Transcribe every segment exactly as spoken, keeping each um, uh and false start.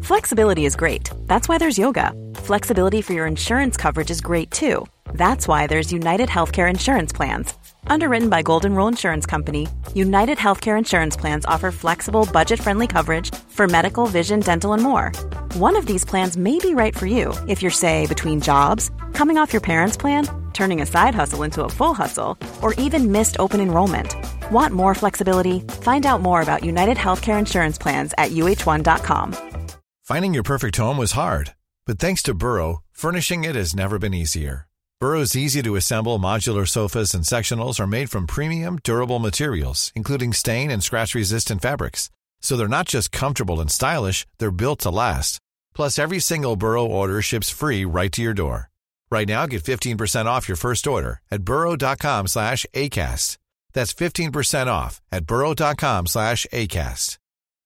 Flexibility is great. That's why there's yoga. Flexibility for your insurance coverage is great too. That's why there's United Healthcare Insurance Plans. Underwritten by Golden Rule Insurance Company, United Healthcare Insurance Plans offer flexible, budget-friendly coverage for medical, vision, dental, and more. One of these plans may be right for you if you're, say, between jobs, coming off your parents' plan, turning a side hustle into a full hustle, or even missed open enrollment. Want more flexibility? Find out more about United Healthcare Insurance Plans at U H one dot com. Finding your perfect home was hard, but thanks to Burrow, furnishing it has never been easier. Burrow's easy-to-assemble modular sofas and sectionals are made from premium, durable materials, including stain and scratch-resistant fabrics. So they're not just comfortable and stylish, they're built to last. Plus, every single Burrow order ships free right to your door. Right now, get fifteen percent off your first order at burrow.com slash ACAST. That's fifteen percent off at burrow.com slash ACAST.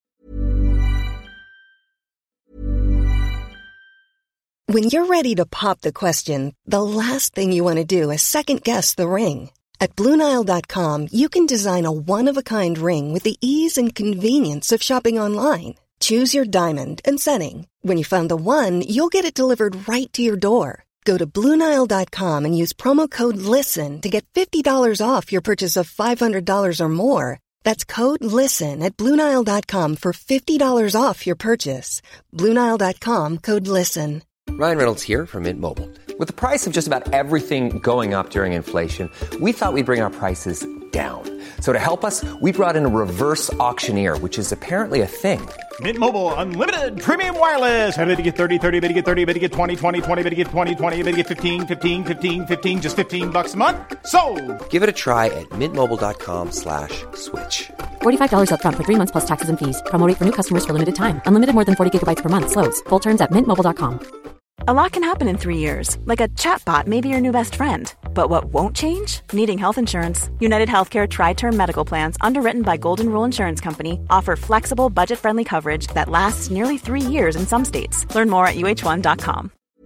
When you're ready to pop the question, the last thing you want to do is second-guess the ring. At Blue Nile dot com, you can design a one-of-a-kind ring with the ease and convenience of shopping online. Choose your diamond and setting. When you find the one, you'll get it delivered right to your door. Go to Blue Nile dot com and use promo code LISTEN to get fifty dollars off your purchase of five hundred dollars or more. That's code LISTEN at Blue Nile dot com for fifty dollars off your purchase. Blue Nile dot com, code LISTEN. Ryan Reynolds here from Mint Mobile. With the price of just about everything going up during inflation, we thought we'd bring our prices down. So to help us, we brought in a reverse auctioneer, which is apparently a thing. Mint Mobile Unlimited Premium Wireless. How to get thirty, thirty, how to get thirty, how to get twenty, twenty, twenty, how to get twenty, twenty, how to get fifteen, fifteen, fifteen, fifteen, just fifteen bucks a month? Sold! Give it a try at mintmobile.com slash switch. forty-five dollars up front for three months plus taxes and fees. Promo rate for new customers for limited time. Unlimited more than forty gigabytes per month. Slows full terms at mint mobile dot com. A lot can happen in three years, like a chatbot may be your new best friend. But what won't change? Needing health insurance. United Healthcare Tri-Term Medical Plans, underwritten by Golden Rule Insurance Company, offer flexible, budget-friendly coverage that lasts nearly three years in some states. Learn more at U H one dot com.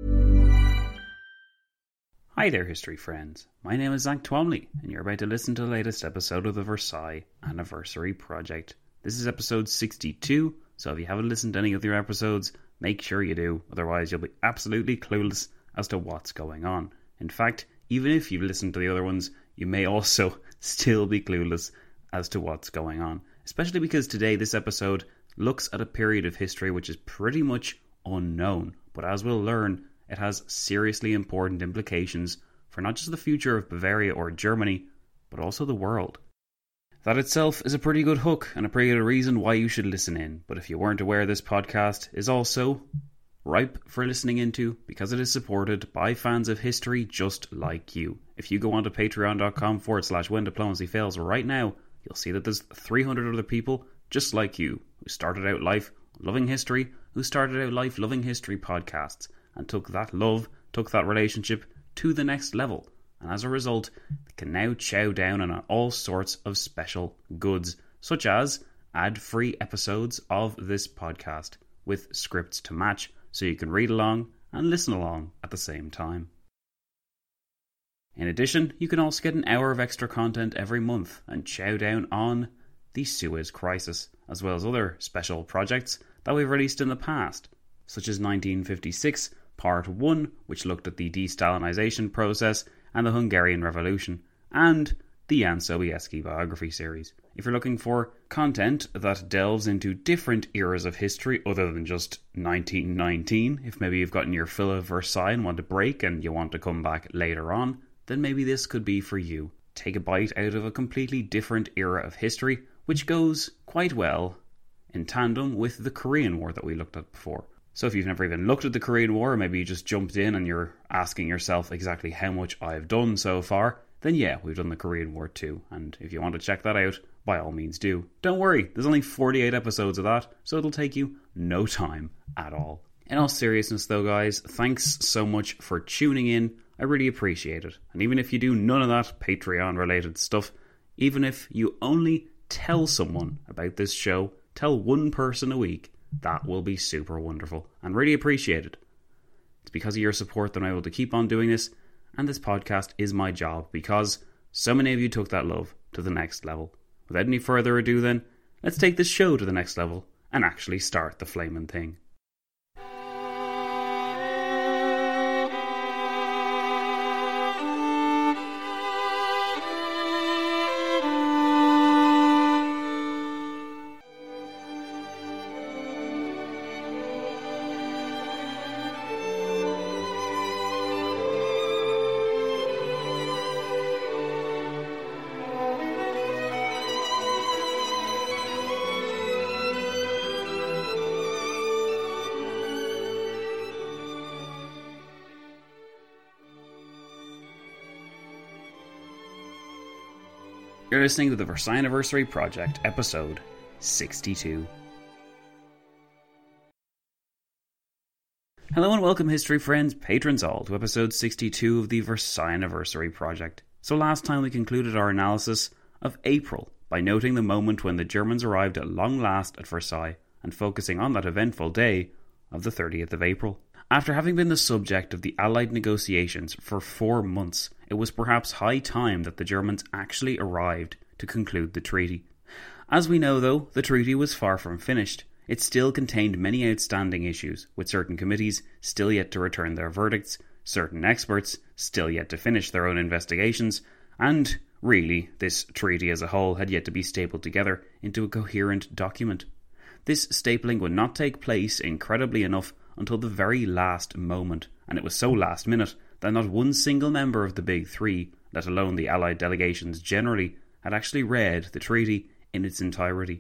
Hi there, history friends. My name is Zach Twomley, and you're about to listen to the latest episode of the Versailles Anniversary Project. This is episode sixty-two, so if you haven't listened to any of the other episodes, make sure you do, otherwise you'll be absolutely clueless as to what's going on. In fact, even if you've listened to the other ones, you may also still be clueless as to what's going on. Especially because today this episode looks at a period of history which is pretty much unknown, but as we'll learn, it has seriously important implications for not just the future of Bavaria or Germany, but also the world. That itself is a pretty good hook and a pretty good reason why you should listen in. But if you weren't aware, this podcast is also ripe for listening into because it is supported by fans of history just like you. If you go onto patreon.com forward slash when diplomacy fails right now, you'll see that there's three hundred other people just like you who started out life loving history, who started out life loving history podcasts and took that love, took that relationship to the next level. And as a result, they can now chow down on all sorts of special goods, such as ad-free episodes of this podcast with scripts to match, so you can read along and listen along at the same time. In addition, you can also get an hour of extra content every month and chow down on the Suez Crisis, as well as other special projects that we've released in the past, such as nineteen fifty-six Part one, which looked at the de-Stalinization process and the Hungarian Revolution, and the Jan Sobieski biography series. If you're looking for content that delves into different eras of history other than just nineteen nineteen, if maybe you've gotten your fill of Versailles and want a break and you want to come back later on, then maybe this could be for you. Take a bite out of a completely different era of history, which goes quite well in tandem with the Korean War that we looked at before. So if you've never even looked at the Korean War, or maybe you just jumped in and you're asking yourself exactly how much I've done so far, then yeah, we've done the Korean War too. And if you want to check that out, by all means do. Don't worry, there's only forty-eight episodes of that, so it'll take you no time at all. In all seriousness though, guys, thanks so much for tuning in. I really appreciate it. And even if you do none of that Patreon related stuff, even if you only tell someone about this show, tell one person a week, that will be super wonderful and really appreciated. It's because of your support that I'm able to keep on doing this, and this podcast is my job because so many of you took that love to the next level. Without any further ado then, let's take this show to the next level and actually start the flaming thing. You're listening to the Versailles Anniversary Project, episode sixty-two. Hello and welcome, history friends, patrons all, to episode sixty-two of the Versailles Anniversary Project. So last time we concluded our analysis of April by noting the moment when the Germans arrived at long last at Versailles and focusing on that eventful day of the thirtieth of April. After having been the subject of the Allied negotiations for four months, it was perhaps high time that the Germans actually arrived to conclude the treaty. As we know though, the treaty was far from finished. It still contained many outstanding issues, with certain committees still yet to return their verdicts, certain experts still yet to finish their own investigations, and, really, this treaty as a whole had yet to be stapled together into a coherent document. This stapling would not take place, incredibly enough, until the very last moment, and it was so last minute that not one single member of the Big Three, let alone the Allied delegations generally, had actually read the treaty in its entirety.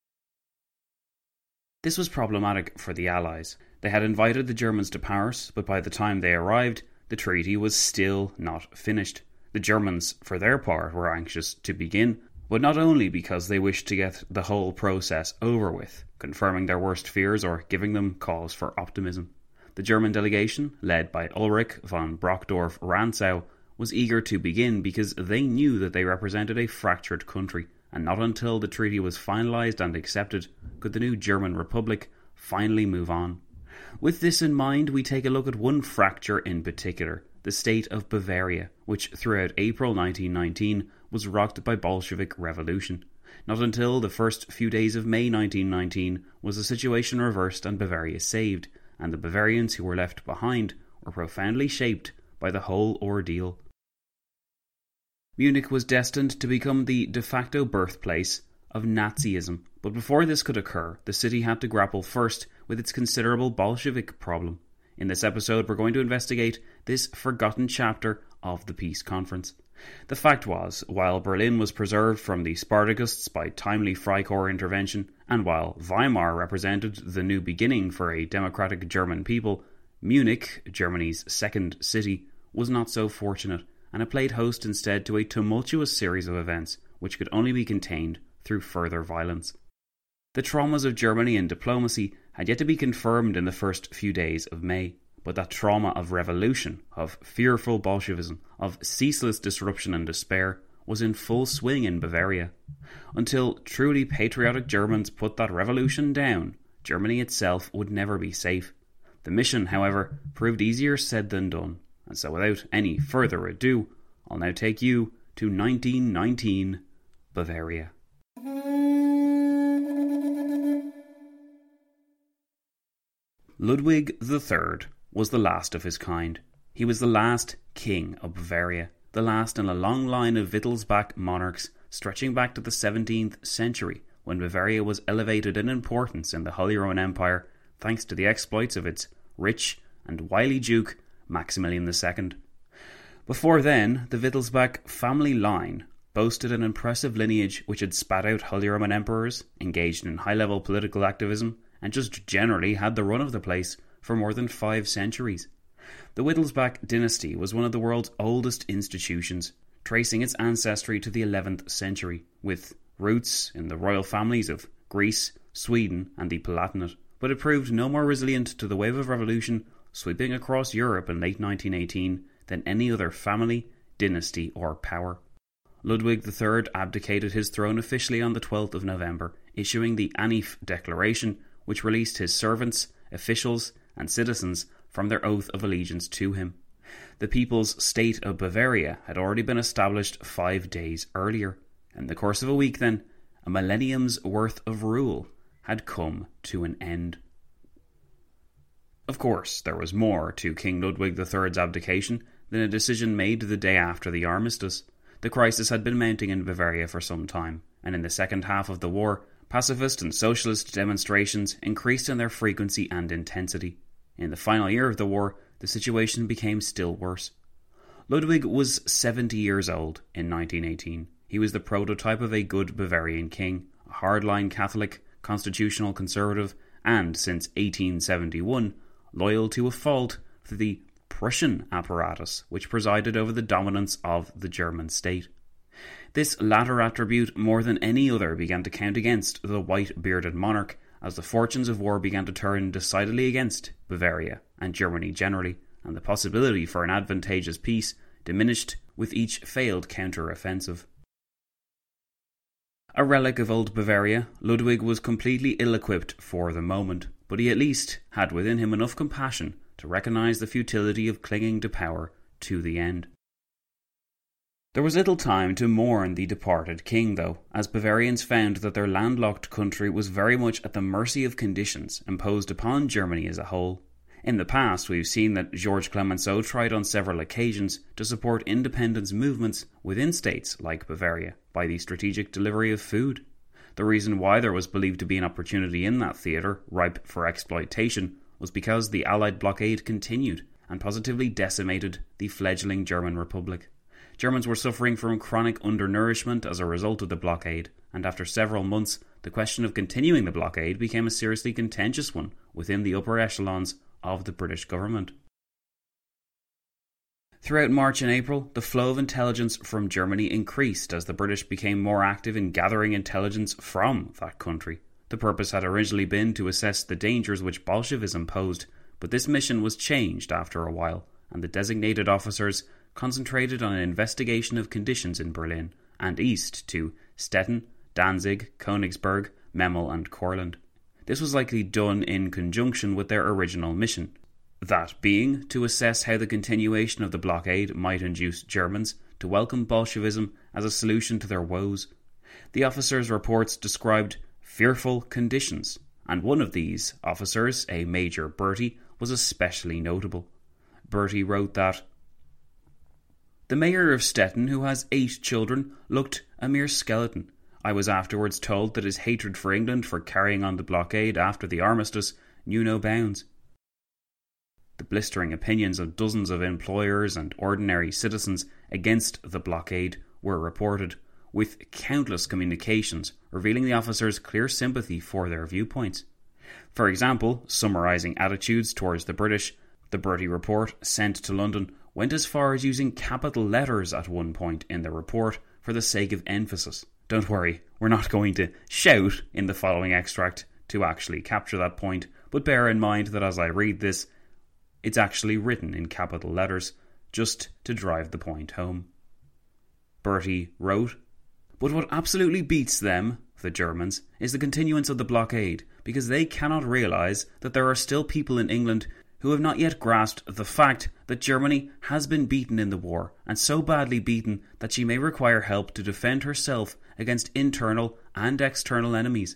This was problematic for the Allies. They had invited the Germans to Paris, but by the time they arrived, the treaty was still not finished. The Germans, for their part, were anxious to begin, but not only because they wished to get the whole process over with, confirming their worst fears or giving them cause for optimism. The German delegation, led by Ulrich von Brockdorff-Rantzau, was eager to begin because they knew that they represented a fractured country, and not until the treaty was finalised and accepted could the new German Republic finally move on. With this in mind, we take a look at one fracture in particular, the state of Bavaria, which throughout April nineteen nineteen was rocked by Bolshevik revolution. Not until the first few days of May nineteen nineteen was the situation reversed and Bavaria saved, and the Bavarians who were left behind were profoundly shaped by the whole ordeal. Munich was destined to become the de facto birthplace of Nazism, but before this could occur, the city had to grapple first with its considerable Bolshevik problem. In this episode, we're going to investigate this forgotten chapter of the peace conference. The fact was, while Berlin was preserved from the Spartakists by timely Freikorps intervention, and while Weimar represented the new beginning for a democratic German people, Munich, Germany's second city, was not so fortunate, and it played host instead to a tumultuous series of events which could only be contained through further violence. The traumas of Germany in diplomacy had yet to be confirmed in the first few days of May, but that trauma of revolution, of fearful Bolshevism, of ceaseless disruption and despair was in full swing in Bavaria. Until truly patriotic Germans put that revolution down, Germany itself would never be safe. The mission, however, proved easier said than done, and so without any further ado, I'll now take you to nineteen nineteen, Bavaria. Ludwig the Third was the last of his kind. He was the last king of Bavaria, the last in a long line of Wittelsbach monarchs stretching back to the seventeenth century, when Bavaria was elevated in importance in the Holy Roman Empire thanks to the exploits of its rich and wily Duke Maximilian the Second. Before then, the Wittelsbach family line boasted an impressive lineage which had spat out Holy Roman emperors, engaged in high-level political activism, and just generally had the run of the place for more than five centuries. The Wittelsbach dynasty was one of the world's oldest institutions, tracing its ancestry to the eleventh century, with roots in the royal families of Greece, Sweden, and the Palatinate, but it proved no more resilient to the wave of revolution sweeping across Europe in late nineteen eighteen than any other family, dynasty, or power. Ludwig the Third abdicated his throne officially on the twelfth of November, issuing the Anif Declaration, which released his servants, officials, and citizens from their oath of allegiance to him. The People's State of Bavaria had already been established five days earlier. In the course of a week then, a millennium's worth of rule had come to an end. Of course, there was more to King Ludwig the Third's abdication than a decision made the day after the armistice. The crisis had been mounting in Bavaria for some time, and in the second half of the war, pacifist and socialist demonstrations increased in their frequency and intensity. In the final year of the war, the situation became still worse. Ludwig was seventy years old in nineteen eighteen. He was the prototype of a good Bavarian king, a hardline Catholic, constitutional conservative, and, since eighteen seventy-one, loyal to a fault to the Prussian apparatus which presided over the dominance of the German state. This latter attribute, more than any other, began to count against the white-bearded monarch as the fortunes of war began to turn decidedly against Bavaria and Germany generally, and the possibility for an advantageous peace diminished with each failed counter-offensive. A relic of old Bavaria, Ludwig was completely ill-equipped for the moment, but he at least had within him enough compassion to recognise the futility of clinging to power to the end. There was little time to mourn the departed king, though, as Bavarians found that their landlocked country was very much at the mercy of conditions imposed upon Germany as a whole. In the past, we've seen that Georges Clemenceau tried on several occasions to support independence movements within states like Bavaria by the strategic delivery of food. The reason why there was believed to be an opportunity in that theatre, ripe for exploitation, was because the Allied blockade continued and positively decimated the fledgling German Republic. Germans were suffering from chronic undernourishment as a result of the blockade, and after several months, the question of continuing the blockade became a seriously contentious one within the upper echelons of the British government. Throughout March and April, the flow of intelligence from Germany increased as the British became more active in gathering intelligence from that country. The purpose had originally been to assess the dangers which Bolshevism posed, but this mission was changed after a while, and the designated officers concentrated on an investigation of conditions in Berlin and east to Stettin, Danzig, Königsberg, Memel and Courland. This was likely done in conjunction with their original mission, that being to assess how the continuation of the blockade might induce Germans to welcome Bolshevism as a solution to their woes. The officers' reports described fearful conditions, and one of these officers, a Major Bertie, was especially notable. Bertie wrote that the mayor of Stettin, who has eight children, looked a mere skeleton. I was afterwards told that his hatred for England for carrying on the blockade after the armistice knew no bounds. The blistering opinions of dozens of employers and ordinary citizens against the blockade were reported, with countless communications revealing the officers' clear sympathy for their viewpoints. For example, summarising attitudes towards the British, the Bertie report sent to London went as far as using capital letters at one point in the report for the sake of emphasis. Don't worry, we're not going to shout in the following extract to actually capture that point, but bear in mind that as I read this, it's actually written in capital letters, just to drive the point home. Bertie wrote, "But what absolutely beats them, the Germans, is the continuance of the blockade, because they cannot realise that there are still people in England who have not yet grasped the fact that Germany has been beaten in the war, and so badly beaten that she may require help to defend herself against internal and external enemies."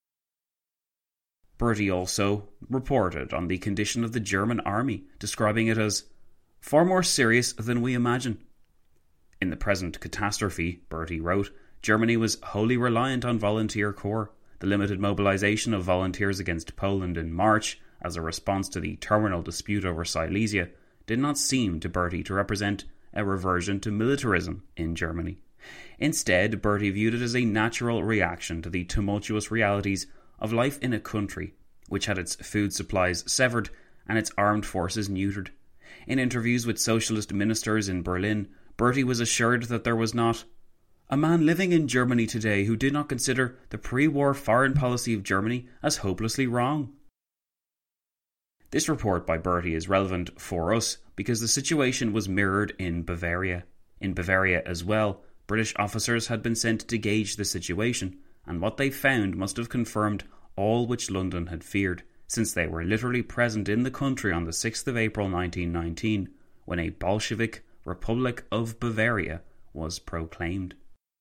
Bertie also reported on the condition of the German army, describing it as far more serious than we imagine. In the present catastrophe, Bertie wrote, Germany was wholly reliant on volunteer corps. The limited mobilisation of volunteers against Poland in March, as a response to the terminal dispute over Silesia, did not seem to Bertie to represent a reversion to militarism in Germany. Instead, Bertie viewed it as a natural reaction to the tumultuous realities of life in a country which had its food supplies severed and its armed forces neutered. In interviews with socialist ministers in Berlin, Bertie was assured that there was not a man living in Germany today who did not consider the pre-war foreign policy of Germany as hopelessly wrong. This report by Bertie is relevant for us because the situation was mirrored in Bavaria. In Bavaria as well, British officers had been sent to gauge the situation, and what they found must have confirmed all which London had feared, since they were literally present in the country on the sixth of April nineteen nineteen, when a Bolshevik Republic of Bavaria was proclaimed.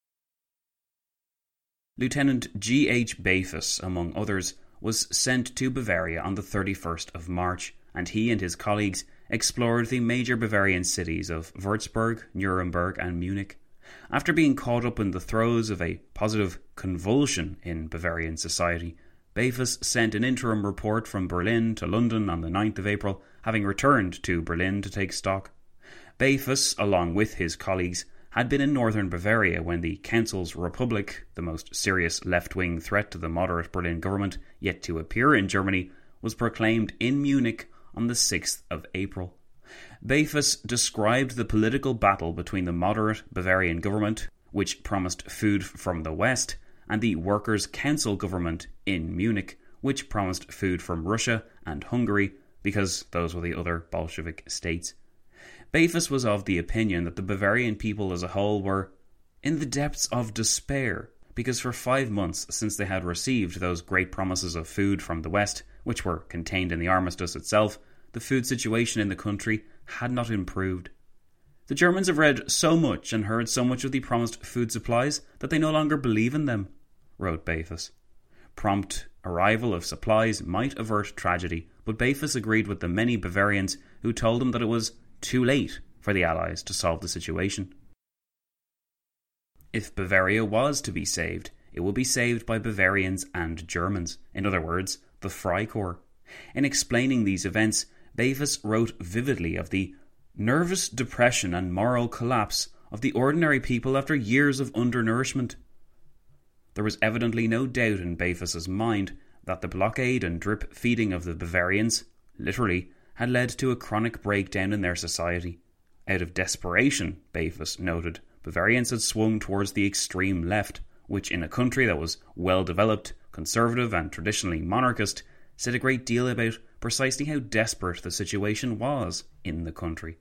Lieutenant G H Bafus, among others, was sent to Bavaria on the thirty-first of March, and he and his colleagues explored the major Bavarian cities of Würzburg, Nuremberg and Munich. After being caught up in the throes of a positive convulsion in Bavarian society, Bafus sent an interim report from Berlin to London on the ninth of April, having returned to Berlin to take stock. Bafus, along with his colleagues, had been in northern Bavaria when the Council's Republic, the most serious left-wing threat to the moderate Berlin government yet to appear in Germany, was proclaimed in Munich on the sixth of April. Bafus described the political battle between the moderate Bavarian government, which promised food from the West, and the Workers' Council government in Munich, which promised food from Russia and Hungary, because those were the other Bolshevik states. Befus was of the opinion that the Bavarian people as a whole were in the depths of despair, because for five months since they had received those great promises of food from the West, which were contained in the armistice itself, the food situation in the country had not improved. The Germans have read so much and heard so much of the promised food supplies that they no longer believe in them, wrote Befus. Prompt arrival of supplies might avert tragedy, but Befus agreed with the many Bavarians who told him that it was too late for the Allies to solve the situation. If Bavaria was to be saved, it would be saved by Bavarians and Germans, in other words, the Freikorps. In explaining these events, Befus wrote vividly of the nervous depression and moral collapse of the ordinary people after years of undernourishment. There was evidently no doubt in Befus's mind that the blockade and drip feeding of the Bavarians, literally, had led to a chronic breakdown in their society. Out of desperation, Befus noted, Bavarians had swung towards the extreme left, which in a country that was well developed, conservative and traditionally monarchist, said a great deal about precisely how desperate the situation was in the country.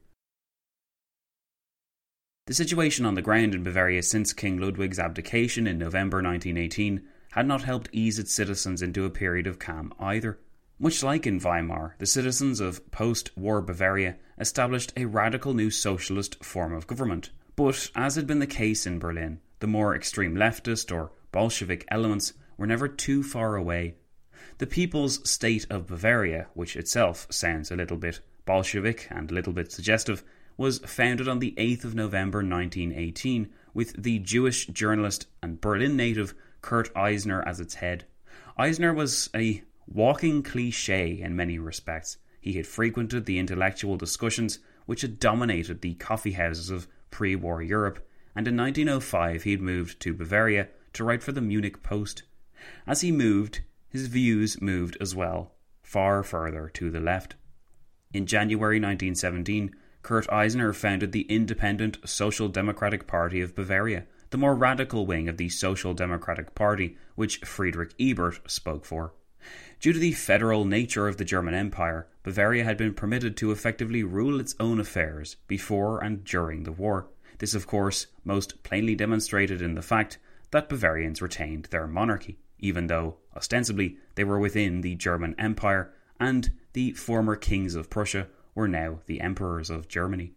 The situation on the ground in Bavaria since King Ludwig's abdication in November nineteen eighteen had not helped ease its citizens into a period of calm either. Much like in Weimar, the citizens of post-war Bavaria established a radical new socialist form of government. But, as had been the case in Berlin, the more extreme leftist or Bolshevik elements were never too far away. The People's State of Bavaria, which itself sounds a little bit Bolshevik and a little bit suggestive, was founded on the eighth of November nineteen eighteen, with the Jewish journalist and Berlin native Kurt Eisner as its head. Eisner was a walking cliché in many respects. He had frequented the intellectual discussions which had dominated the coffee houses of pre-war Europe, and in nineteen oh five he had moved to Bavaria to write for the Munich Post. As he moved, his views moved as well, far further to the left. In January nineteen seventeen, Kurt Eisner founded the Independent Social Democratic Party of Bavaria, the more radical wing of the Social Democratic Party which Friedrich Ebert spoke for. Due to the federal nature of the German Empire, Bavaria had been permitted to effectively rule its own affairs before and during the war. This, of course, most plainly demonstrated in the fact that Bavarians retained their monarchy, even though, ostensibly, they were within the German Empire and the former kings of Prussia were now the emperors of Germany.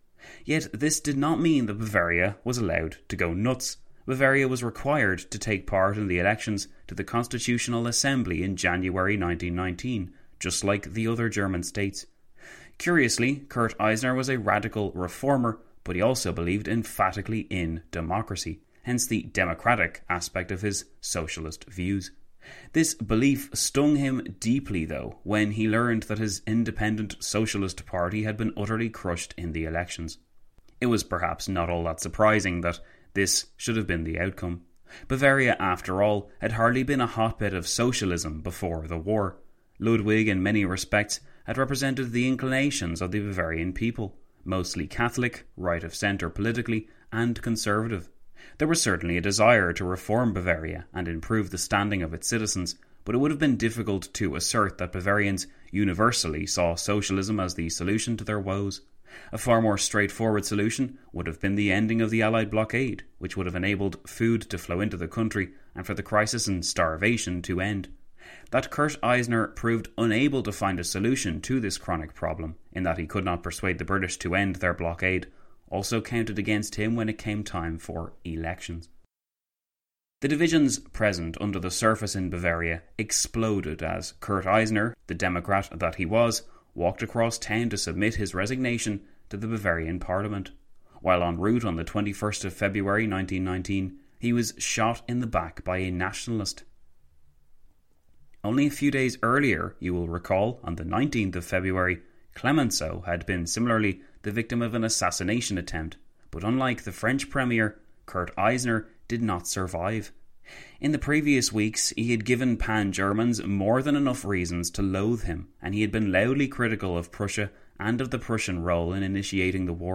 Yet this did not mean that Bavaria was allowed to go nuts. Bavaria was required to take part in the elections to the Constitutional Assembly in January nineteen nineteen, just like the other German states. Curiously, Kurt Eisner was a radical reformer, but he also believed emphatically in democracy, hence the democratic aspect of his socialist views. This belief stung him deeply, though, when he learned that his independent socialist party had been utterly crushed in the elections. It was perhaps not all that surprising that this should have been the outcome. Bavaria, after all, had hardly been a hotbed of socialism before the war. Ludwig, in many respects, had represented the inclinations of the Bavarian people, mostly Catholic, right-of-centre politically, and conservative. There was certainly a desire to reform Bavaria and improve the standing of its citizens, but it would have been difficult to assert that Bavarians universally saw socialism as the solution to their woes. A far more straightforward solution would have been the ending of the Allied blockade, which would have enabled food to flow into the country and for the crisis in starvation to end. That Kurt Eisner proved unable to find a solution to this chronic problem, in that he could not persuade the British to end their blockade, also counted against him when it came time for elections. The divisions present under the surface in Bavaria exploded as Kurt Eisner, the Democrat that he was, walked across town to submit his resignation to the Bavarian Parliament. While en route on the twenty-first of February nineteen nineteen, he was shot in the back by a nationalist. Only a few days earlier, you will recall, on the nineteenth of February, Clemenceau had been similarly the victim of an assassination attempt, but unlike the French Premier, Kurt Eisner did not survive. In the previous weeks, he had given Pan-Germans more than enough reasons to loathe him, and he had been loudly critical of Prussia and of the Prussian role in initiating the war.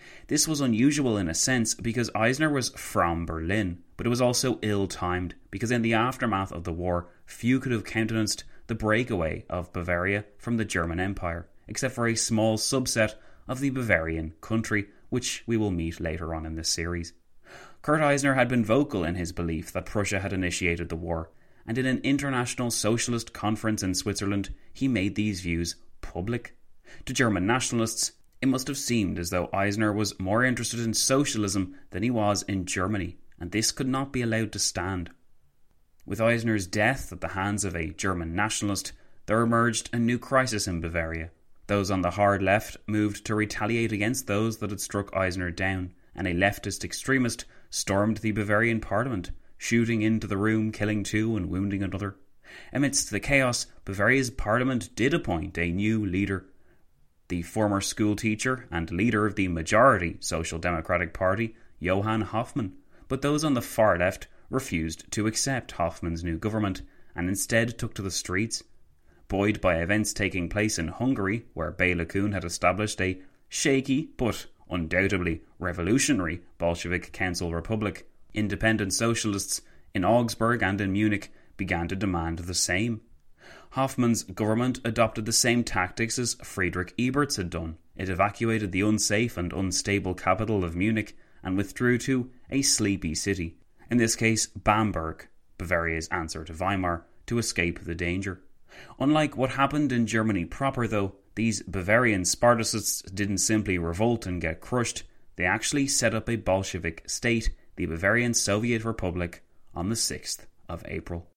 This was unusual in a sense because Eisner was from Berlin, but it was also ill-timed because in the aftermath of the war, few could have countenanced the breakaway of Bavaria from the German Empire, except for a small subset of the Bavarian country, which we will meet later on in this series. Kurt Eisner had been vocal in his belief that Prussia had initiated the war, and in an international socialist conference in Switzerland, he made these views public. To German nationalists, it must have seemed as though Eisner was more interested in socialism than he was in Germany, and this could not be allowed to stand. With Eisner's death at the hands of a German nationalist, there emerged a new crisis in Bavaria. Those on the hard left moved to retaliate against those that had struck Eisner down, and a leftist extremist stormed the Bavarian parliament, shooting into the room, killing two and wounding another. Amidst the chaos, Bavaria's parliament did appoint a new leader. The former school teacher and leader of the majority Social Democratic Party, Johann Hoffmann, but those on the far left refused to accept Hoffmann's new government and instead took to the streets. Buoyed by events taking place in Hungary, where Béla Kun had established a shaky but undoubtedly revolutionary Bolshevik Council Republic, independent socialists in Augsburg and in Munich began to demand the same. Hoffmann's government adopted the same tactics as Friedrich Ebert's had done. It evacuated the unsafe and unstable capital of Munich and withdrew to a sleepy city, in this case Bamberg, Bavaria's answer to Weimar, to escape the danger. Unlike what happened in Germany proper, though, these Bavarian Spartacists didn't simply revolt and get crushed. They actually set up a Bolshevik state, the Bavarian Soviet Republic, on the sixth of April.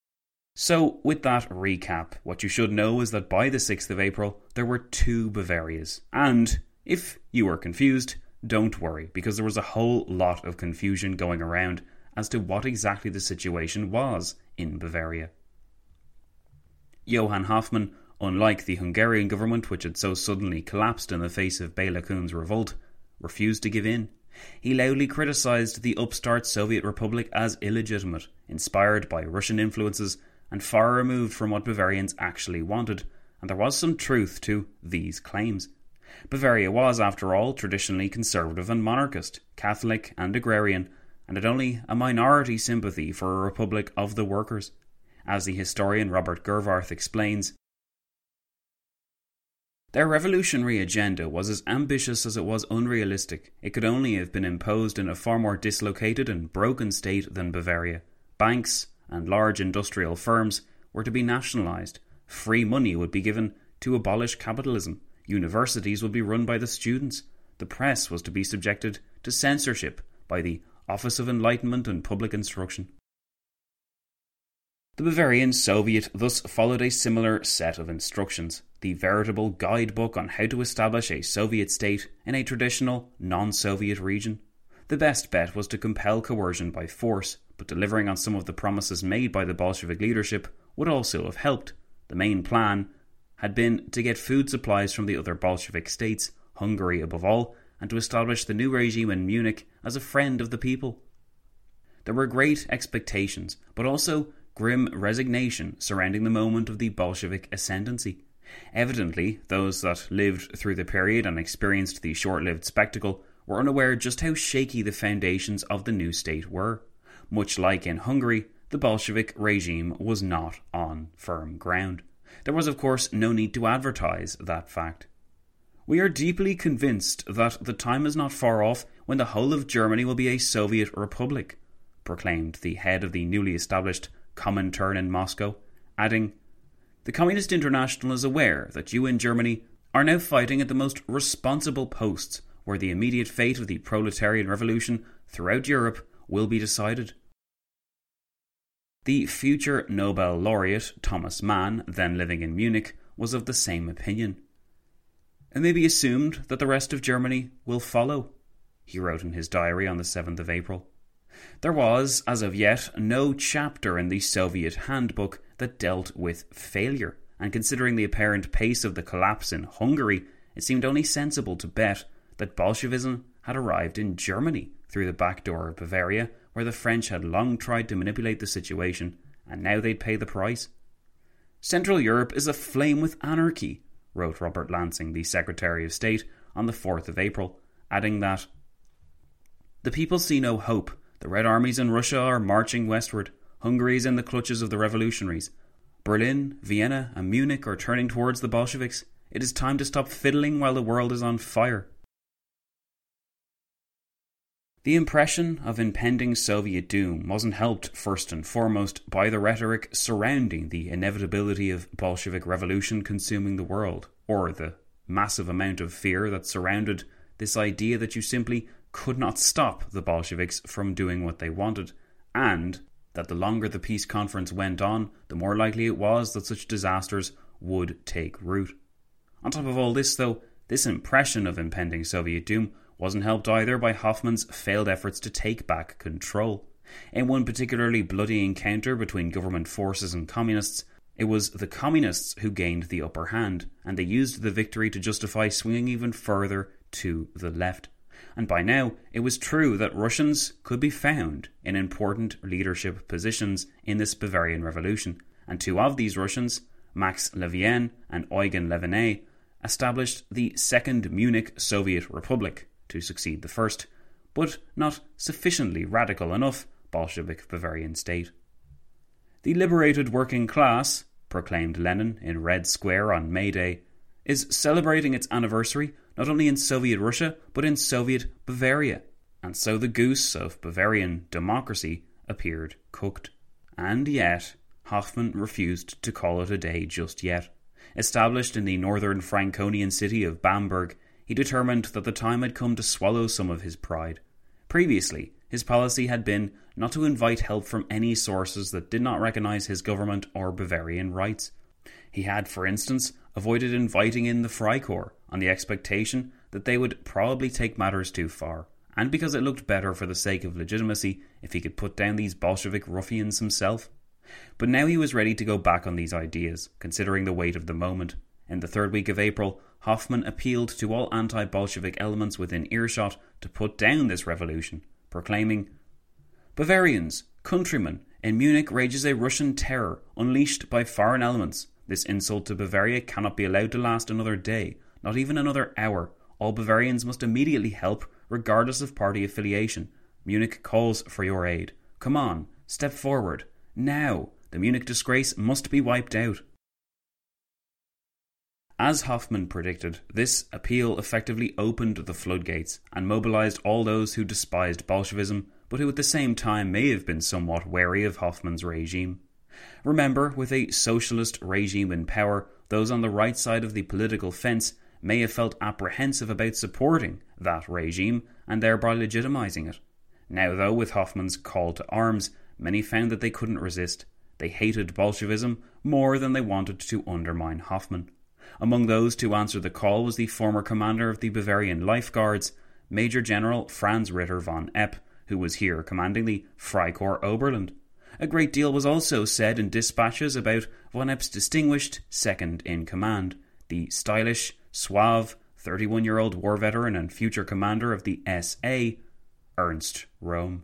So, with that recap, what you should know is that by the sixth of April, there were two Bavarias. And, if you were confused, don't worry, because there was a whole lot of confusion going around as to what exactly the situation was in Bavaria. Johann Hoffmann, unlike the Hungarian government which had so suddenly collapsed in the face of Béla Kun's revolt, refused to give in. He loudly criticised the upstart Soviet Republic as illegitimate, inspired by Russian influences and far removed from what Bavarians actually wanted, and there was some truth to these claims. Bavaria was, after all, traditionally conservative and monarchist, Catholic and agrarian, and had only a minority sympathy for a republic of the workers. As the historian Robert Gerwarth explains, their revolutionary agenda was as ambitious as it was unrealistic. It could only have been imposed in a far more dislocated and broken state than Bavaria. Banks and large industrial firms were to be nationalised. Free money would be given to abolish capitalism. Universities would be run by the students. The press was to be subjected to censorship by the Office of Enlightenment and Public Instruction. The Bavarian Soviet thus followed a similar set of instructions, the veritable guidebook on how to establish a Soviet state in a traditional, non-Soviet region. The best bet was to compel coercion by force, but delivering on some of the promises made by the Bolshevik leadership would also have helped. The main plan had been to get food supplies from the other Bolshevik states, Hungary above all, and to establish the new regime in Munich as a friend of the people. There were great expectations, but also grim resignation surrounding the moment of the Bolshevik ascendancy. Evidently, those that lived through the period and experienced the short-lived spectacle were unaware just how shaky the foundations of the new state were. Much like in Hungary, the Bolshevik regime was not on firm ground. There was, of course, no need to advertise that fact. We are deeply convinced that the time is not far off when the whole of Germany will be a Soviet republic, proclaimed the head of the newly established Comintern in Moscow, adding, "The Communist International is aware that you in Germany are now fighting at the most responsible posts where the immediate fate of the proletarian revolution throughout Europe will be decided." The future Nobel laureate Thomas Mann, then living in Munich, was of the same opinion. "It may be assumed that the rest of Germany will follow," he wrote in his diary on the seventh of April. There was, as of yet, no chapter in the Soviet handbook that dealt with failure, and considering the apparent pace of the collapse in Hungary, it seemed only sensible to bet that Bolshevism had arrived in Germany through the back door of Bavaria, where the French had long tried to manipulate the situation, and now they'd pay the price. "Central Europe is aflame with anarchy," wrote Robert Lansing, the Secretary of State, on the fourth of April, adding that the people see no hope. The Red Armies in Russia are marching westward. Hungary is in the clutches of the revolutionaries. Berlin, Vienna, and Munich are turning towards the Bolsheviks. It is time to stop fiddling while the world is on fire. The impression of impending Soviet doom wasn't helped first and foremost by the rhetoric surrounding the inevitability of Bolshevik revolution consuming the world, or the massive amount of fear that surrounded this idea that you simply could not stop the Bolsheviks from doing what they wanted, and that the longer the peace conference went on, the more likely it was that such disasters would take root. On top of all this, though, this impression of impending Soviet doom wasn't helped either by Hoffman's failed efforts to take back control. In one particularly bloody encounter between government forces and communists, it was the communists who gained the upper hand, and they used the victory to justify swinging even further to the left. And by now, it was true that Russians could be found in important leadership positions in this Bavarian Revolution, and two of these Russians, Max Levien and Eugen Leviné, established the Second Munich Soviet Republic to succeed the first, but not sufficiently radical enough Bolshevik Bavarian state. The liberated working class, proclaimed Lenin in Red Square on May Day, is celebrating its anniversary not only in Soviet Russia but in Soviet Bavaria, and so the goose of Bavarian democracy appeared cooked. And yet, Hoffmann refused to call it a day just yet. Established in the northern Franconian city of Bamberg, he determined that the time had come to swallow some of his pride. Previously, his policy had been not to invite help from any sources that did not recognise his government or Bavarian rights. He had, for instance, avoided inviting in the Freikorps on the expectation that they would probably take matters too far, and because it looked better for the sake of legitimacy if he could put down these Bolshevik ruffians himself. But now he was ready to go back on these ideas, considering the weight of the moment. In the third week of April, Hoffmann appealed to all anti-Bolshevik elements within earshot to put down this revolution, proclaiming, "Bavarians, countrymen, in Munich rages a Russian terror unleashed by foreign elements. This insult to Bavaria cannot be allowed to last another day, not even another hour. All Bavarians must immediately help, regardless of party affiliation. Munich calls for your aid. Come on, step forward. Now, the Munich disgrace must be wiped out." As Hoffmann predicted, this appeal effectively opened the floodgates and mobilised all those who despised Bolshevism, but who at the same time may have been somewhat wary of Hoffmann's regime. Remember, with a socialist regime in power, those on the right side of the political fence may have felt apprehensive about supporting that regime and thereby legitimising it. Now, though, with Hoffmann's call to arms, many found that they couldn't resist. They hated Bolshevism more than they wanted to undermine Hoffmann. Among those to answer the call was the former commander of the Bavarian Life Guards, Major General Franz Ritter von Epp, who was here commanding the Freikorps Oberland. A great deal was also said in dispatches about von Epp's distinguished second-in-command, the stylish, suave, thirty-one-year-old war veteran and future commander of the S A, Ernst Röhm.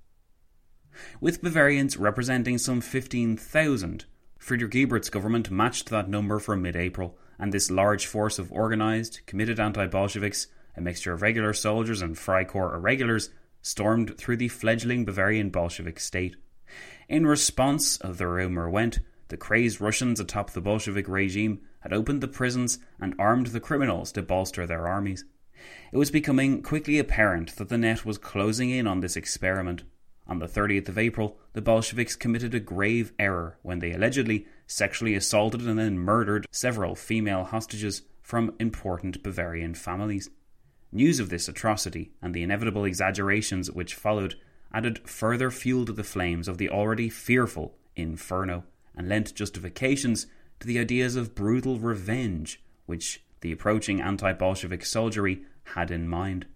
With Bavarians representing some fifteen thousand, Friedrich Ebert's government matched that number for mid-April, and this large force of organised, committed anti-Bolsheviks, a mixture of regular soldiers and Freikorps irregulars, stormed through the fledgling Bavarian Bolshevik state. In response, the rumour went, the crazed Russians atop the Bolshevik regime had opened the prisons and armed the criminals to bolster their armies. It was becoming quickly apparent that the net was closing in on this experiment. On the thirtieth of April, the Bolsheviks committed a grave error when they allegedly sexually assaulted and then murdered several female hostages from important Bavarian families. News of this atrocity and the inevitable exaggerations which followed added further fuel to the flames of the already fearful inferno and lent justifications to the ideas of brutal revenge which the approaching anti-Bolshevik soldiery had in mind.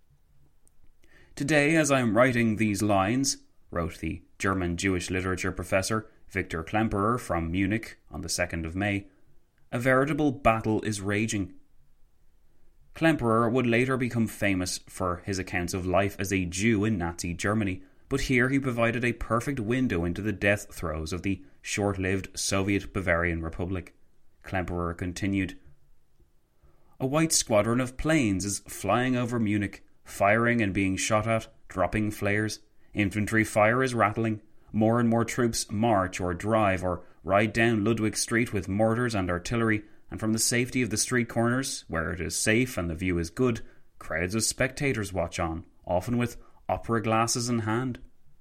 "Today, as I am writing these lines," wrote the German Jewish literature professor Victor Klemperer from Munich on the second of May, "a veritable battle is raging." Klemperer would later become famous for his accounts of life as a Jew in Nazi Germany, but here he provided a perfect window into the death throes of the short-lived Soviet Bavarian Republic. Klemperer continued, A white squadron of planes is flying over Munich, firing and being shot at, dropping flares. Infantry fire is rattling. More and more troops march or drive or ride down Ludwig Street with mortars and artillery, and from the safety of the street corners, where it is safe and the view is good, crowds of spectators watch on, often with opera glasses in hand.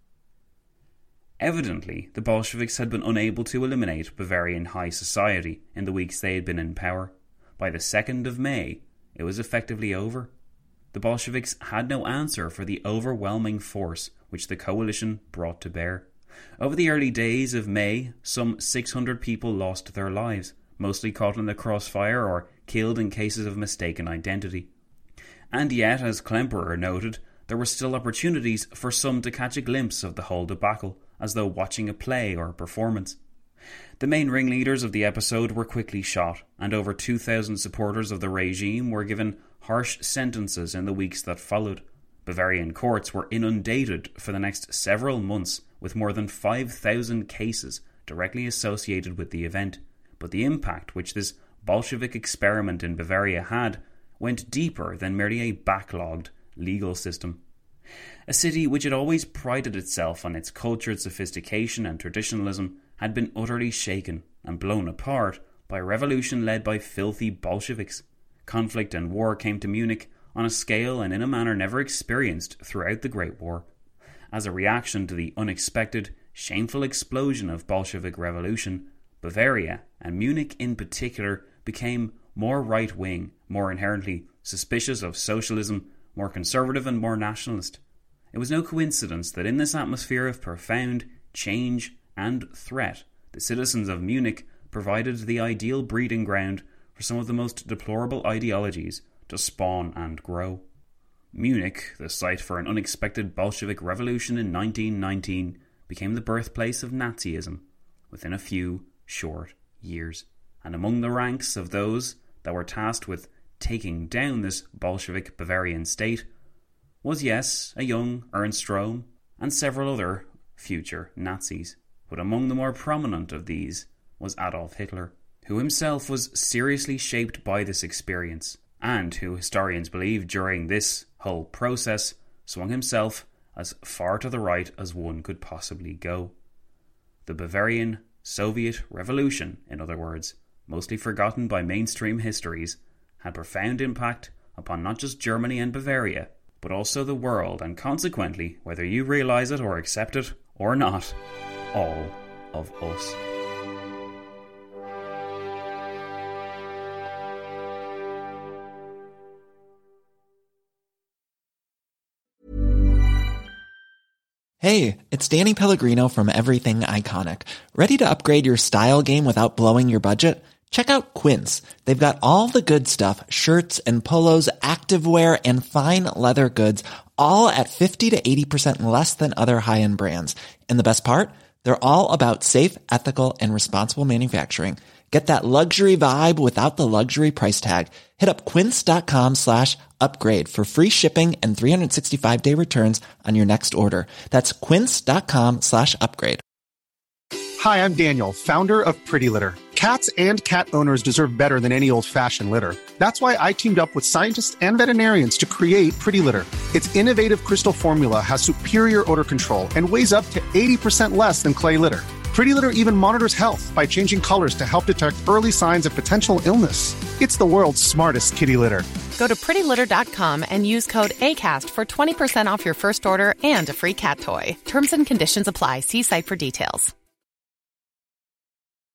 Evidently, the Bolsheviks had been unable to eliminate Bavarian high society in the weeks they had been in power. By the second of May, it was effectively over. The Bolsheviks had no answer for the overwhelming force which the coalition brought to bear. Over the early days of May, some six hundred people lost their lives, mostly caught in the crossfire or killed in cases of mistaken identity. And yet, as Klemperer noted, there were still opportunities for some to catch a glimpse of the whole debacle, as though watching a play or a performance. The main ringleaders of the episode were quickly shot, and over two thousand supporters of the regime were given harsh sentences in the weeks that followed. Bavarian courts were inundated for the next several months with more than five thousand cases directly associated with the event, but the impact which this Bolshevik experiment in Bavaria had went deeper than merely a backlogged legal system. A city which had always prided itself on its cultured sophistication and traditionalism had been utterly shaken and blown apart by a revolution led by filthy Bolsheviks. Conflict and war came to Munich on a scale and in a manner never experienced throughout the Great War. As a reaction to the unexpected, shameful explosion of Bolshevik revolution, Bavaria, and Munich in particular, became more right-wing, more inherently suspicious of socialism, more conservative and more nationalist. It was no coincidence that in this atmosphere of profound change and threat, the citizens of Munich provided the ideal breeding ground for some of the most deplorable ideologies to spawn and grow. Munich, the site for an unexpected Bolshevik revolution in nineteen nineteen, became the birthplace of Nazism within a few short years. And among the ranks of those that were tasked with taking down this Bolshevik Bavarian state was, yes, a young Ernst Röhm and several other future Nazis. But among the more prominent of these was Adolf Hitler, who himself was seriously shaped by this experience, and who historians believe during this whole process swung himself as far to the right as one could possibly go. The Bavarian Soviet Revolution, in other words, mostly forgotten by mainstream histories, had profound impact upon not just Germany and Bavaria, but also the world, and consequently, whether you realise it or accept it or not, all of us. Hey, it's Danny Pellegrino from Everything Iconic. Ready to upgrade your style game without blowing your budget? Check out Quince. They've got all the good stuff, shirts and polos, activewear, and fine leather goods, all at fifty to eighty percent less than other high-end brands. And the best part? They're all about safe, ethical, and responsible manufacturing. Get that luxury vibe without the luxury price tag. Hit up quince.com slash upgrade for free shipping and three sixty-five day returns on your next order. That's quince.com slash upgrade. Hi, I'm Daniel, founder of Pretty Litter. Cats and cat owners deserve better than any old-fashioned litter. That's why I teamed up with scientists and veterinarians to create Pretty Litter. Its innovative crystal formula has superior odor control and weighs up to eighty percent less than clay litter. Pretty Litter even monitors health by changing colors to help detect early signs of potential illness. It's the world's smartest kitty litter. Go to pretty litter dot com and use code ACAST for twenty percent off your first order and a free cat toy. Terms and conditions apply. See site for details.